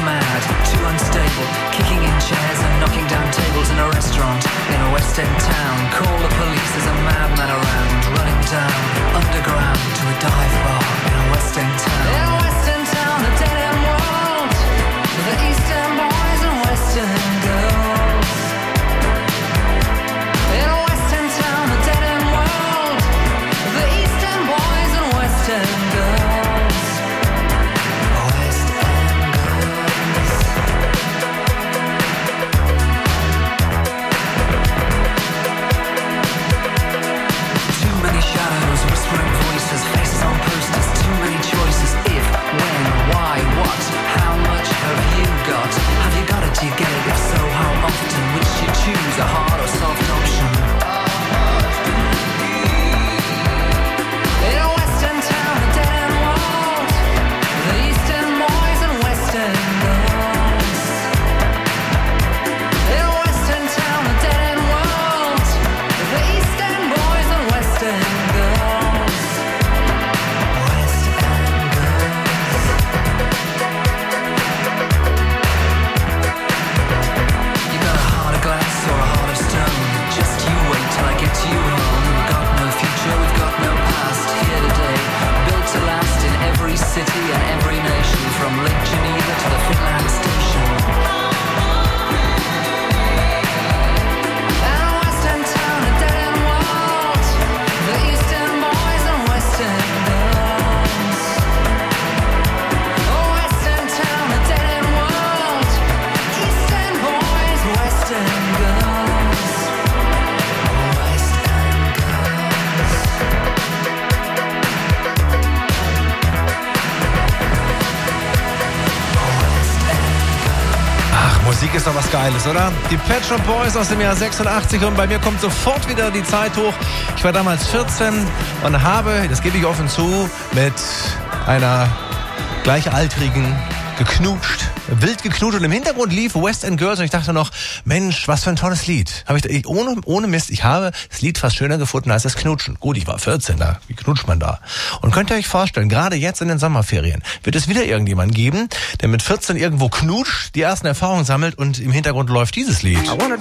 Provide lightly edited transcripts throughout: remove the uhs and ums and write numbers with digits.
mad, too unstable, kicking in chairs and knocking down tables in a restaurant in a West End town. Call the police, there's a madman around, running down underground to a dive bar in a West End town. In a West End town, a dead end world, the East End boys and West End girls. In a West End town, a dead end world, the East End boys and West End girls. West End girls. Too many shadows, whispering voices, faces on posters, too many choices. If, when, why, what, how much have you got? Have you got it, do you get it? If so, how often? Which you choose, a hard or soft option? In a West End town, a dead end world, the East End boys and West End girls. In a West End town, a dead end world, the East End boys and West End girls. West End girls. You got a heart of glass or a heart of stone. Just you wait till I get you home. We've got no future, we've got no past. Here today, built to last in every city and every nation, from Lake Geneva to the Finland station. And a West End town, a dead end world, the East End boys and West End girls. Oh, West End town, a dead end world, East End boys, West End girls. West End girls. Ach, Musik ist doch was Geiles, oder? Die Pet Shop Boys aus dem Jahr 86 und bei mir kommt sofort wieder die Zeit hoch. Ich war damals 14 und habe, das gebe ich offen zu, mit einer Gleichaltrigen geknutscht, wild geknutscht und im Hintergrund lief West End Girls und ich dachte noch, Mensch, was für ein tolles Lied. Ohne Mist, ich habe das Lied fast schöner gefunden als das Knutschen. Gut, ich war 14, da, wie knutscht man da? Und könnt ihr euch vorstellen, gerade jetzt in den Sommerferien wird es wieder irgendjemanden geben, der mit 14 irgendwo knutscht, die ersten Erfahrungen sammelt und im Hintergrund läuft dieses Lied.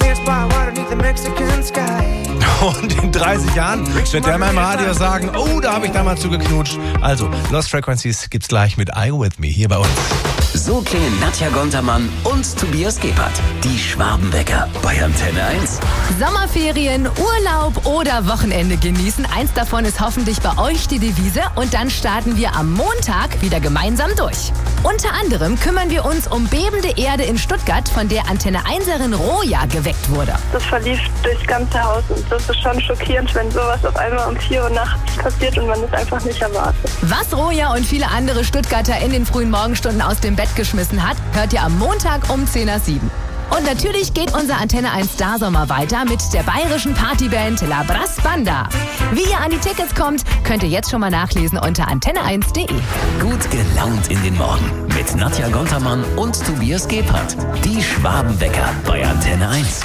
Und in 30 Jahren wird der mal im Radio sagen, oh, da habe ich damals zu geknutscht. Also, Lost Frequencies gibt's gleich mit I With Me hier bei uns. So klingen Nadja Gontermann und Tobias Gebhardt. Die Schwabenwecker bei Antenne 1. Sommerferien, Urlaub oder Wochenende genießen. Eins davon ist hoffentlich bei euch die Devise. Und dann starten wir am Montag wieder gemeinsam durch. Unter anderem kümmern wir uns um bebende Erde in Stuttgart, von der Antenne 1erin Roja geweckt wurde. Das verlief durchs ganze Haus und das ist schon schockierend, wenn sowas auf einmal um 4 Uhr nachts passiert und man es einfach nicht erwartet. Was Roja und viele andere Stuttgarter in den frühen Morgenstunden aus dem Bett geschmissen hat, hört ihr am Montag um 10 nach 7. Und natürlich geht unser Antenne 1 Starsommer weiter mit der bayerischen Partyband La Brass Banda. Wie ihr an die Tickets kommt, könnt ihr jetzt schon mal nachlesen unter antenne1.de. Gut gelaunt in den Morgen mit Nadja Gontermann und Tobias Gebhardt. Die Schwabenwecker bei Antenne 1.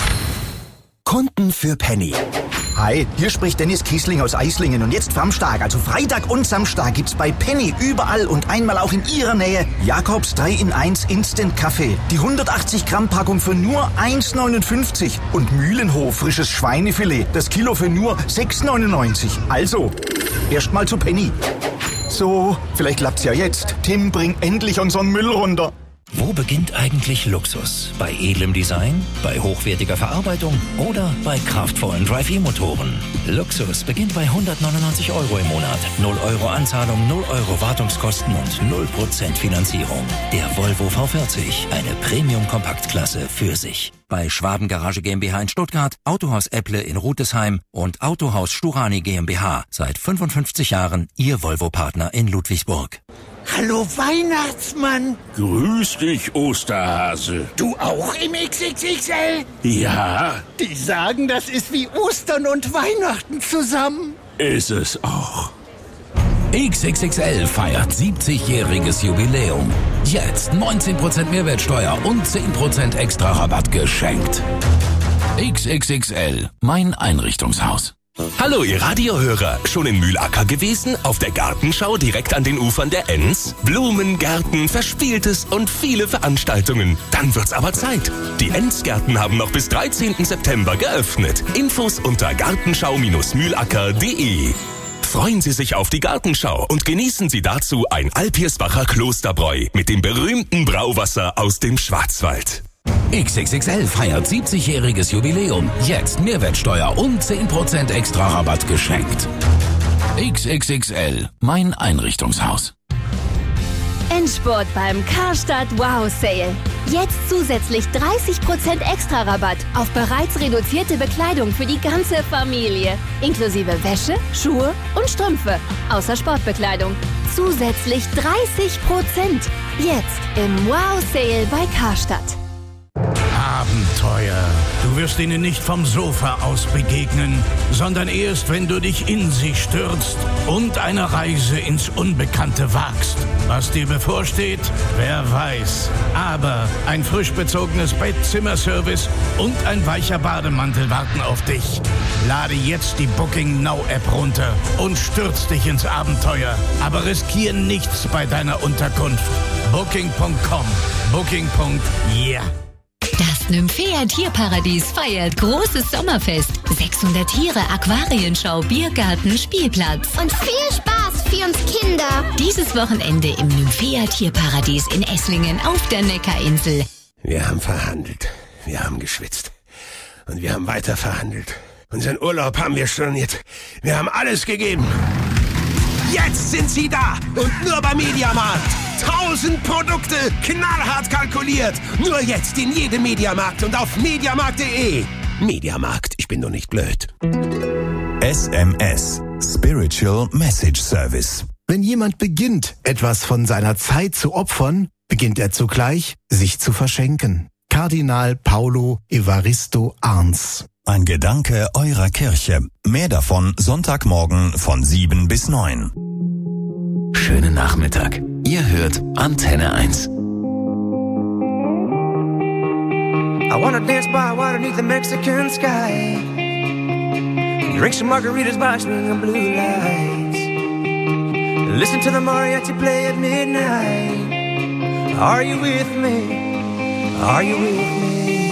Kunden für Penny. Hi, hier spricht Dennis Kiesling aus Eislingen und jetzt Samstag, also Freitag und Samstag gibt's bei Penny überall und einmal auch in Ihrer Nähe Jakobs 3-in-1 Instant Kaffee. Die 180 Gramm Packung für nur 1,59 und Mühlenhof frisches Schweinefilet, das Kilo für nur 6,99. Also, erstmal zu Penny. So, vielleicht klappt's ja jetzt. Tim, bring endlich unseren Müll runter. Wo beginnt eigentlich Luxus? Bei edlem Design, bei hochwertiger Verarbeitung oder bei kraftvollen Drive-E-Motoren? Luxus beginnt bei 199 € im Monat. 0 € Anzahlung, 0 € Wartungskosten und 0% Finanzierung. Der Volvo V40, eine Premium-Kompaktklasse für sich. Bei Schwaben Garage GmbH in Stuttgart, Autohaus Epple in Rudesheim und Autohaus Sturani GmbH. Seit 55 Jahren Ihr Volvo-Partner in Ludwigsburg. Hallo Weihnachtsmann. Grüß dich, Osterhase. Du auch im XXXL? Ja, Die sagen, das ist wie Ostern und Weihnachten zusammen. ist es auch. XXXL feiert 70-jähriges Jubiläum. Jetzt 19% Mehrwertsteuer und 10% extra Rabatt geschenkt. XXXL, mein Einrichtungshaus. Hallo, ihr Radiohörer. Schon in Mühlacker gewesen? Auf der Gartenschau direkt an den Ufern der Enns? Blumen, Gärten, Verspieltes und viele Veranstaltungen. Dann wird's aber Zeit. Die Ennsgärten haben noch bis 13. September geöffnet. Infos unter gartenschau-mühlacker.de. Freuen Sie sich auf die Gartenschau und genießen Sie dazu ein Alpirsbacher Klosterbräu mit dem berühmten Brauwasser aus dem Schwarzwald. XXXL feiert 70-jähriges Jubiläum. Jetzt Mehrwertsteuer und 10% extra Rabatt geschenkt. XXXL, mein Einrichtungshaus. Endspurt beim Karstadt Wow Sale. Jetzt zusätzlich 30% extra Rabatt auf bereits reduzierte Bekleidung für die ganze Familie. Inklusive Wäsche, Schuhe und Strümpfe. Außer Sportbekleidung. Zusätzlich 30%. Jetzt im Wow Sale bei Karstadt. Abenteuer. Du wirst ihnen nicht vom Sofa aus begegnen, sondern erst, wenn du dich in sie stürzt und eine Reise ins Unbekannte wagst. Was dir bevorsteht, wer weiß. Aber ein frisch bezogenes Bett, Zimmerservice und ein weicher Bademantel warten auf dich. Lade jetzt die Booking Now App runter und stürz dich ins Abenteuer. Aber riskier nichts bei deiner Unterkunft. Booking.com. Booking.yeah. Das Nymphea Tierparadies feiert großes Sommerfest. 600 Tiere, Aquarienschau, Biergarten, Spielplatz. Und viel Spaß für uns Kinder. Dieses Wochenende im Nymphea Tierparadies in Esslingen auf der Neckarinsel. Wir haben verhandelt, wir haben geschwitzt und wir haben weiter verhandelt. Unseren Urlaub haben wir storniert. Wir haben alles gegeben. Jetzt sind sie da und nur beim Mediamarkt. 1000 Produkte, knallhart kalkuliert. Nur jetzt in jedem Mediamarkt und auf mediamarkt.de. Mediamarkt, ich bin doch nicht blöd. SMS, Spiritual Message Service. Wenn jemand beginnt, etwas von seiner Zeit zu opfern, beginnt er zugleich, sich zu verschenken. Kardinal Paulo Evaristo Arns. Ein Gedanke eurer Kirche. Mehr davon Sonntagmorgen von 7 bis 9. Schönen Nachmittag. Ihr hört Antenne 1. I wanna dance by water beneath the Mexican sky. Drink some margaritas by swinging blue lights. Listen to the mariachi play at midnight. Are you with me? Are you with me?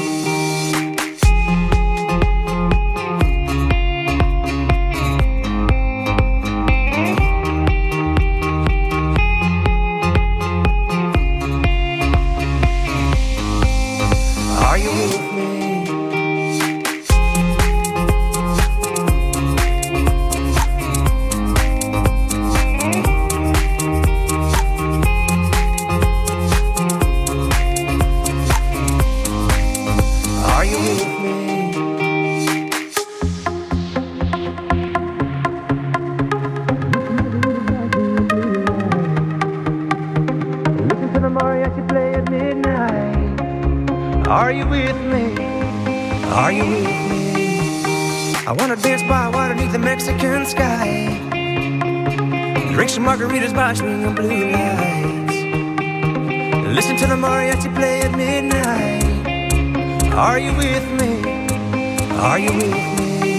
Are you with me? Are you with me? I wanna dance by water beneath the Mexican sky. Drink some margaritas by swinging blue lights. Listen to the mariachi play at midnight. Are you with me? Are you with me?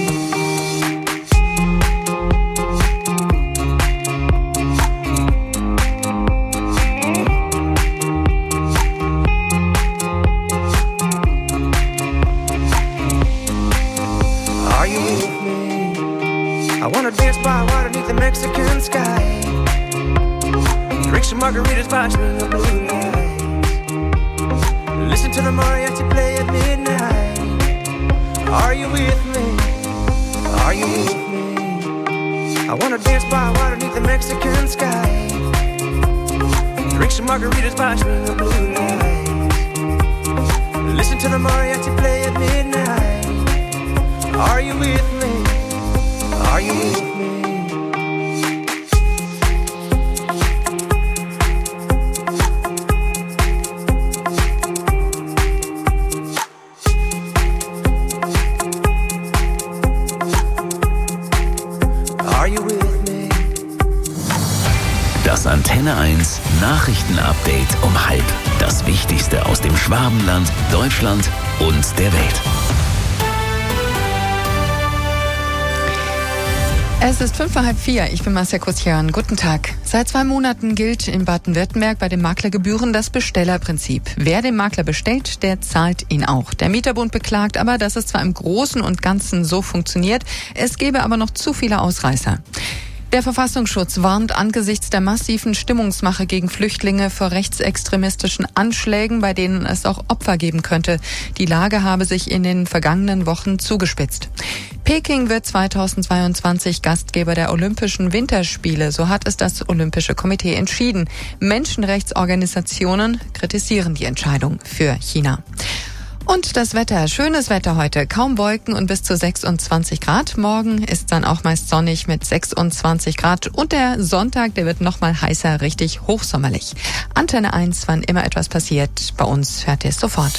I wanna dance by water beneath the Mexican sky. Drink some margaritas by swinging blue lights. Listen to the mariachi play at midnight. Are you with me? Are you with me? I wanna dance by water beneath the Mexican sky. Drink some margaritas by swinging blue lights. Listen to the mariachi play at midnight. Are you with me? Are you with me? Are you with me? Das Antenne 1 Nachrichtenupdate um 12:30. Das Wichtigste aus dem Schwabenland, Deutschland und der Welt. Es ist 3:55. Ich bin Marcia Kusian. Guten Tag. Seit 2 Monaten gilt in Baden-Württemberg bei den Maklergebühren das Bestellerprinzip. Wer den Makler bestellt, der zahlt ihn auch. Der Mieterbund beklagt aber, dass es zwar im Großen und Ganzen so funktioniert, es gäbe aber noch zu viele Ausreißer. Der Verfassungsschutz warnt angesichts der massiven Stimmungsmache gegen Flüchtlinge vor rechtsextremistischen Anschlägen, bei denen es auch Opfer geben könnte. Die Lage habe sich in den vergangenen Wochen zugespitzt. Peking wird 2022 Gastgeber der Olympischen Winterspiele, so hat es das Olympische Komitee entschieden. Menschenrechtsorganisationen kritisieren die Entscheidung für China. Und das Wetter, schönes Wetter heute, kaum Wolken und bis zu 26 Grad. Morgen ist dann auch meist sonnig mit 26 Grad. Und der Sonntag, der wird nochmal heißer, richtig hochsommerlich. Antenne 1, wann immer etwas passiert, bei uns hört ihr es sofort.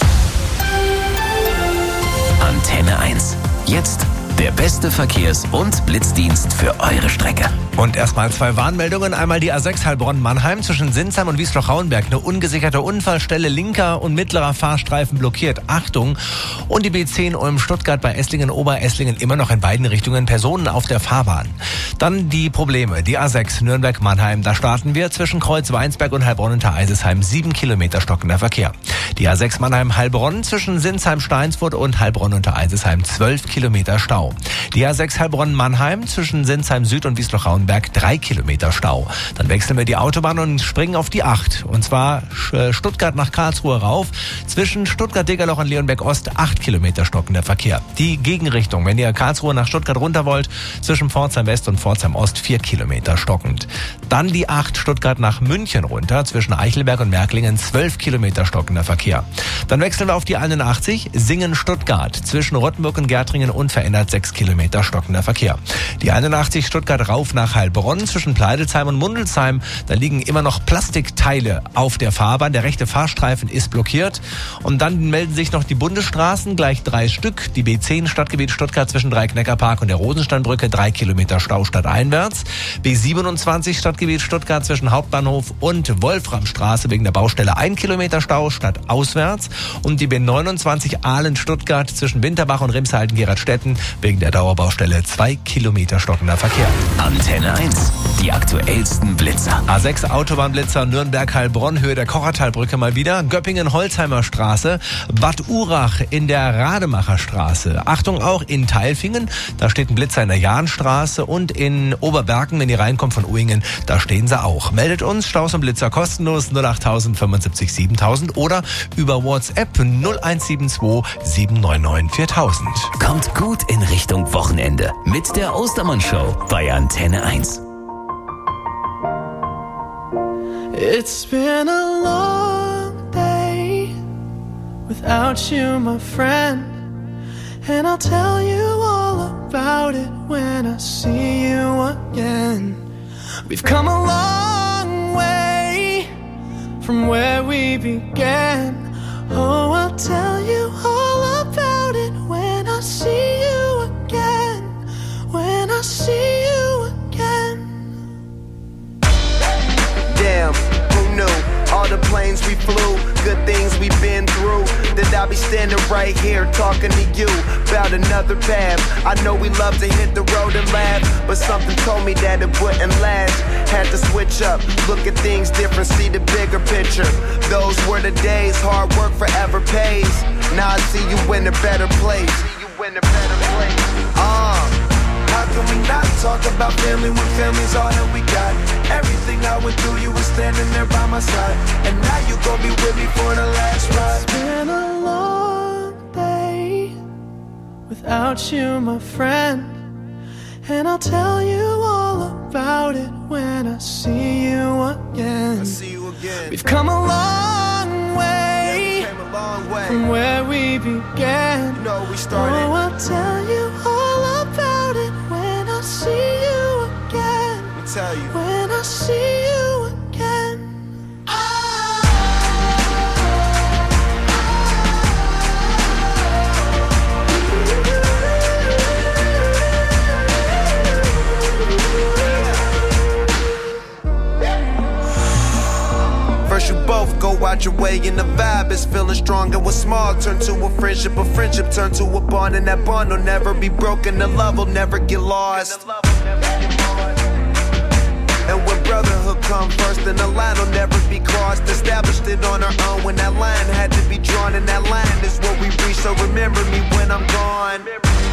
Antenne 1. Jetzt der beste Verkehrs- und Blitzdienst für eure Strecke. Und erstmal 2 Warnmeldungen. Einmal die A6 Heilbronn-Mannheim zwischen Sinsheim und Wiesloch-Rauenberg. Eine ungesicherte Unfallstelle, linker und mittlerer Fahrstreifen blockiert. Achtung! Und die B10 Ulm-Stuttgart bei Esslingen-Oberesslingen immer noch in beiden Richtungen Personen auf der Fahrbahn. Dann die Probleme. Die A6 Nürnberg-Mannheim. Da starten wir zwischen Kreuz-Weinsberg und Heilbronn-Unter-Eisesheim. 7 Kilometer stockender Verkehr. Die A6 Mannheim-Heilbronn zwischen Sinsheim-Steinsfurt und Heilbronn-Unter-Eisesheim. 12 Kilometer Stau. Die A6 Heilbronn-Mannheim zwischen Sinsheim Süd und Wiesloch-Rauenberg 3 Kilometer Stau. Dann wechseln wir die Autobahn und springen auf die 8. Und zwar Stuttgart nach Karlsruhe rauf. Zwischen Stuttgart-Degerloch und Leonberg-Ost 8 Kilometer stockender Verkehr. Die Gegenrichtung, wenn ihr Karlsruhe nach Stuttgart runter wollt, zwischen Pforzheim West und Pforzheim Ost 4 Kilometer stockend. Dann die 8 Stuttgart nach München runter, zwischen Eichelberg und Märklingen 12 Kilometer stockender Verkehr. Dann wechseln wir auf die 81 Singen-Stuttgart. Zwischen Rottenburg und Gärtringen unverändert 6 Kilometer stockender Verkehr. Die 81 Stuttgart rauf nach Heilbronn zwischen Pleidelsheim und Mundelsheim. Da liegen immer noch Plastikteile auf der Fahrbahn. Der rechte Fahrstreifen ist blockiert. Und dann melden sich noch die Bundesstraßen, gleich 3 Stück. Die B10 Stadtgebiet Stuttgart zwischen Dreieckneckerpark und der Rosensteinbrücke 3 Kilometer Stau stadteinwärts. B27 Stadtgebiet Stuttgart zwischen Hauptbahnhof und Wolframstraße wegen der Baustelle 1 Kilometer Stau stadtauswärts. Und die B29 Ahlen Stuttgart zwischen Winterbach und Rimshalden-Geradstetten wegen der Dauerbaustelle 2 Kilometer stockender Verkehr. Antenne 1, die aktuellsten Blitzer. A6 Autobahnblitzer Nürnberg-Heilbronn, Höhe der Kochertalbrücke mal wieder. Göppingen-Holzheimer Straße, Bad Urach in der Rademacher Straße. Achtung auch in Tailfingen, da steht ein Blitzer in der Jahnstraße und in Oberbergen, wenn ihr reinkommt von Uingen, da stehen sie auch. Meldet uns, Staus und Blitzer kostenlos 08000 75 7000 oder über WhatsApp 0172 799 4000. Kommt gut in Richtung Wochenende mit der Ostermann-Show bei Antenne 1. It's been a long day without you, my friend, and I'll tell you all about it when I see you again. We've come a long way from where we began. Oh, I'll tell you all about it when I see you again. When I see you again. Damn, who knew? All the planes we flew, good things we've been through. That I'll be standing right here talking to you about another path. I know we love to hit the road and laugh, but something told me that it wouldn't last. Had to switch up, look at things different, see the bigger picture. Those were the days, hard work forever pays. Now I see you in a better place. How can we not talk about family when family's all that we got? Everything I went through, you were standing there by my side, and now you gon' be with me for the last ride. It's been a long day without you, my friend, and I'll tell you all about it when I see you again. We've come a long way, from where we began. Oh, I'll tell you all about it when I see you again. When I see you again. First you both go out your way and the vibe is feeling strong. And what's small turn to a friendship turn to a bond, and that bond will never be broken. The love will never get lost. our own. When that line had to be drawn, and that line is what we reach. So remember me when I'm gone.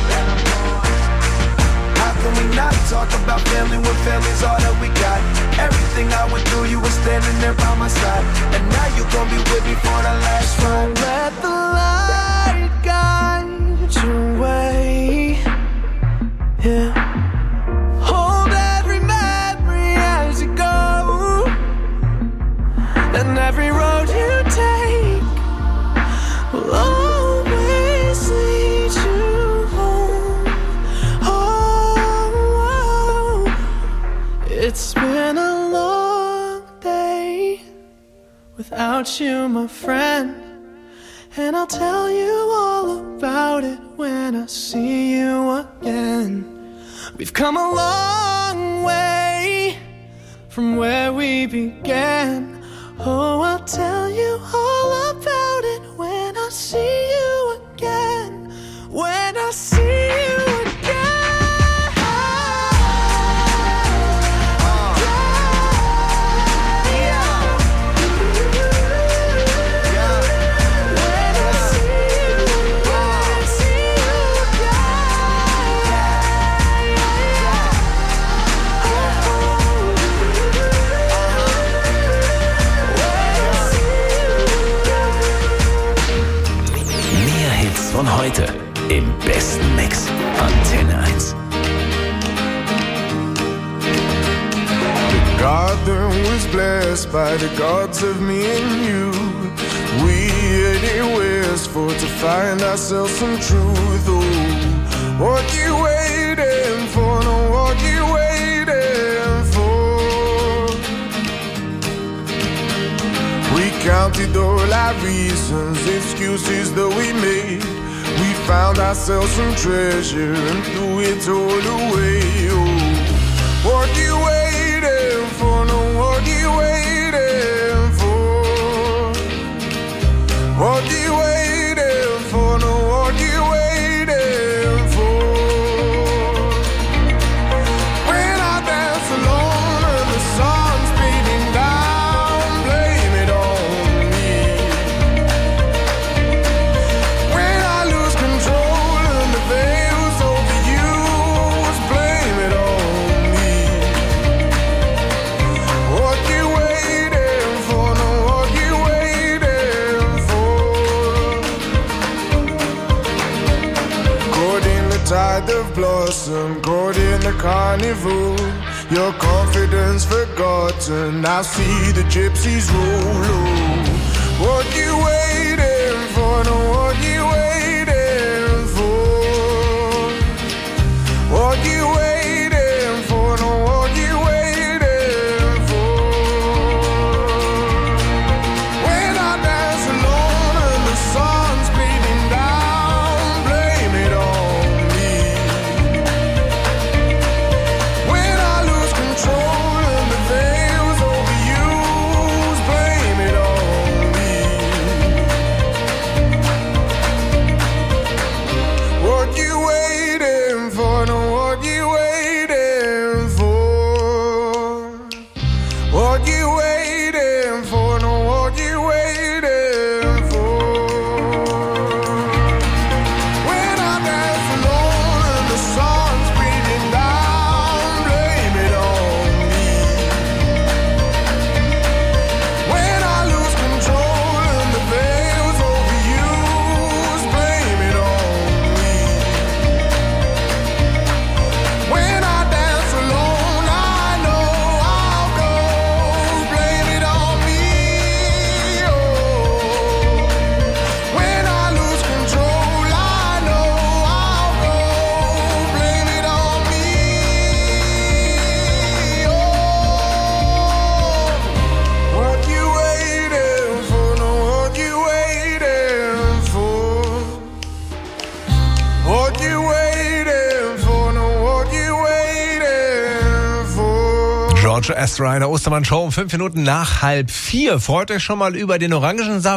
How can we not talk about family when family's all that we got? Everything I went through, you were standing there by my side, and now you gon' be with me for the last ride. Let the light guide your way. Yeah. Hold every memory as you go, and every road you take will always lead you home. Oh, it's been a long day without you, my friend, and I'll tell you all about it when I see you again. We've come a long way from where we began. Oh, I'll tell you all about it when I see you again. When I see you again. Von heute im besten Mix. Antenne 1. The garden was blessed by the gods of me and you. We anywheres for to find ourselves some truth. Oh, what you waiting for? No, what you waiting for? We counted all our reasons, excuses that we made. We found ourselves some treasure and threw it all away. Oh, what you waiting for? No, what you waiting for? What you waiting for? No, what you waiting for? When I dance alone and the sun's beating down, blame it on me. When I lose control and the veil's overused, blame it on me. What you waiting for? No, what you waiting for? Caught in the tide of blossom, caught in the carnival. Your confidence forgotten, now see the gypsies roll. Oh, what you waiting for? No, what you waiting for? What you waiting for? No, what you waiting for? When I dance alone and the sun's beating down, blame it on me. When I lose control and the veil's overused, blame it on me. What you waiting for? No, what you waiting for? What you waiting for? No, what you waiting for? When I dance alone and the sun's beating down, blame it on me. When I lose control and the veil's overused, blame it on me. When I dance alone, I know I'll go, blame it on me. Oh, when I lose control, I know I'll go, blame it on me. Oh, what you waiting for? No, what you waiting for? What you waiting for? No, what you waiting for? George Ezra in der Ostermann Show um 5 Minuten nach 3:30. Freut euch schon mal über den Orangensaft.